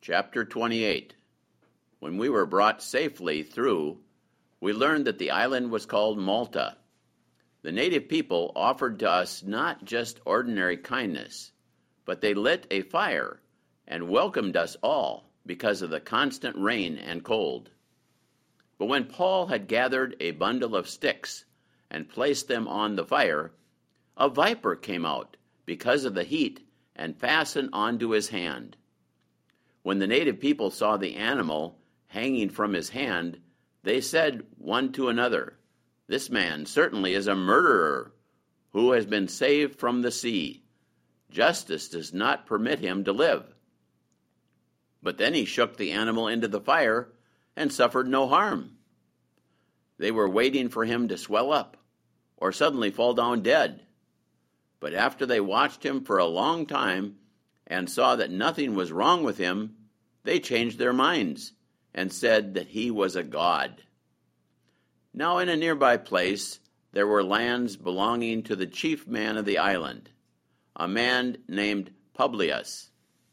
Chapter 28. When we were brought safely through, we learned that the island was called Malta. The native people offered to us not just ordinary kindness, but they lit a fire and welcomed us all because of the constant rain and cold. But when Paul had gathered a bundle of sticks and placed them on the fire, a viper came out because of the heat and fastened onto his hand. When the native people saw the animal hanging from his hand, they said one to another, "This man certainly is a murderer who has been saved from the sea. Justice does not permit him to live." But then he shook the animal into the fire and suffered no harm. They were waiting for him to swell up or suddenly fall down dead. But after they watched him for a long time and saw that nothing was wrong with him, they changed their minds and said that he was a god. Now in a nearby place there were lands belonging to the chief man of the island, a man named Publius.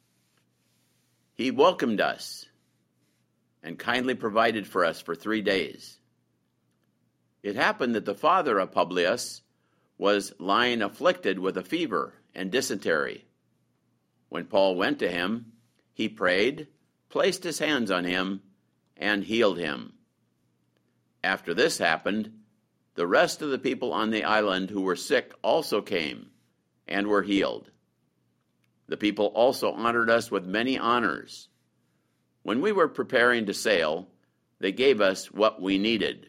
He welcomed us and kindly provided for us for 3 days. It happened that the father of Publius was lying afflicted with a fever and dysentery. When Paul went to him, he prayed, placed his hands on him, and healed him. After this happened, the rest of the people on the island who were sick also came and were healed. The people also honored us with many honors. When we were preparing to sail, they gave us what we needed.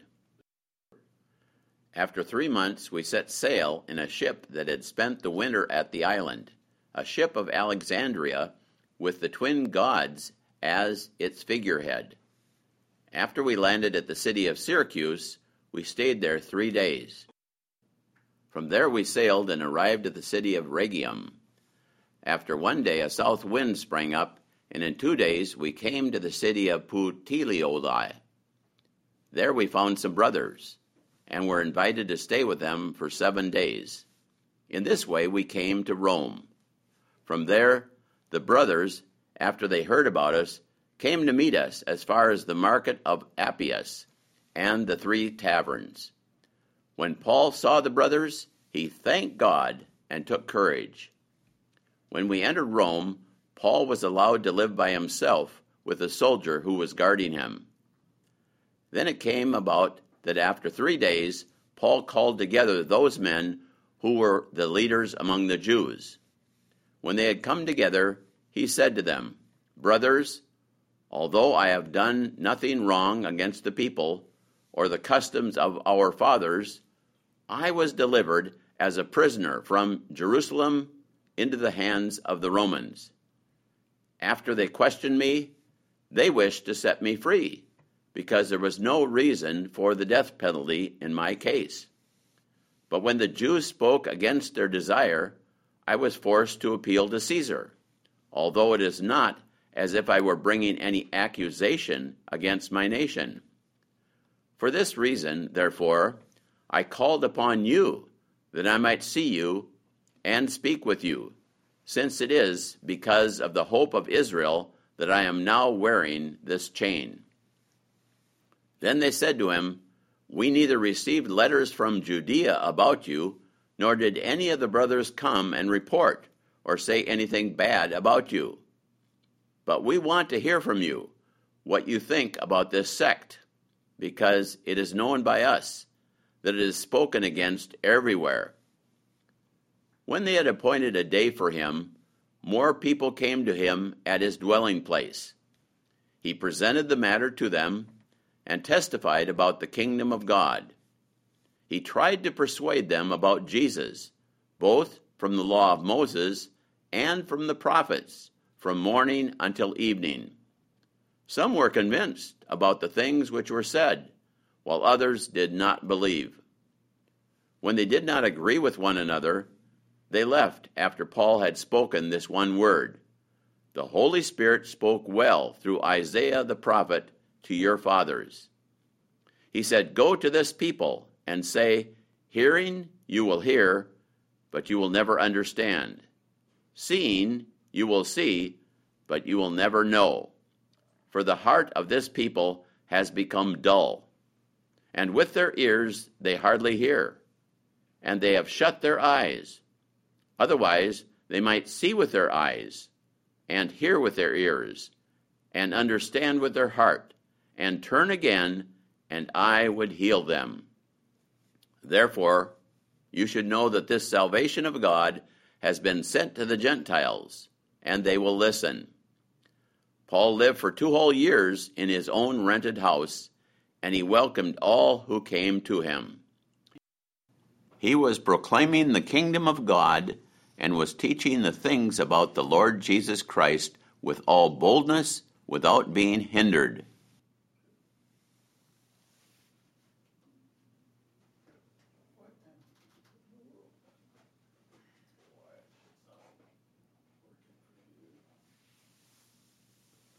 After 3 months, we set sail in a ship that had spent the winter at the island, a ship of Alexandria with the twin gods as its figurehead. After we landed at the city of Syracuse, we stayed there 3 days. From there we sailed and arrived at the city of Rhegium. After 1 day, a south wind sprang up, and in 2 days we came to the city of Puteoli. There we found some brothers, and were invited to stay with them for 7 days. In this way we came to Rome. From there, the brothers, after they heard about us, came to meet us as far as the market of Appius and the 3 taverns. When Paul saw the brothers, he thanked God and took courage. When we entered Rome, Paul was allowed to live by himself with a soldier who was guarding him. Then it came about that after 3 days, Paul called together those men who were the leaders among the Jews. When they had come together, he said to them, "Brothers, although I have done nothing wrong against the people or the customs of our fathers, I was delivered as a prisoner from Jerusalem into the hands of the Romans. After they questioned me, they wished to set me free, because there was no reason for the death penalty in my case. But when the Jews spoke against their desire, I was forced to appeal to Caesar, although it is not as if I were bringing any accusation against my nation. For this reason, therefore, I called upon you that I might see you and speak with you, since it is because of the hope of Israel that I am now wearing this chain." Then they said to him, "We neither received letters from Judea about you, nor did any of the brothers come and report or say anything bad about you. But we want to hear from you what you think about this sect, because it is known by us that it is spoken against everywhere." When they had appointed a day for him, more people came to him at his dwelling place. He presented the matter to them and testified about the kingdom of God. He tried to persuade them about Jesus, both from the law of Moses and from the prophets, from morning until evening. Some were convinced about the things which were said, while others did not believe. When they did not agree with one another, they left after Paul had spoken this one word, "The Holy Spirit spoke well through Isaiah the prophet to your fathers." He said, "Go to this people and say, hearing you will hear, but you will never understand. Seeing you will see, but you will never know. For the heart of this people has become dull, and with their ears they hardly hear, and they have shut their eyes. Otherwise they might see with their eyes, and hear with their ears, and understand with their heart, and turn again, and I would heal them. Therefore, you should know that this salvation of God has been sent to the Gentiles, and they will listen. Paul lived for 2 whole years in his own rented house, and he welcomed all who came to him. He was proclaiming the kingdom of God and was teaching the things about the Lord Jesus Christ with all boldness, without being hindered.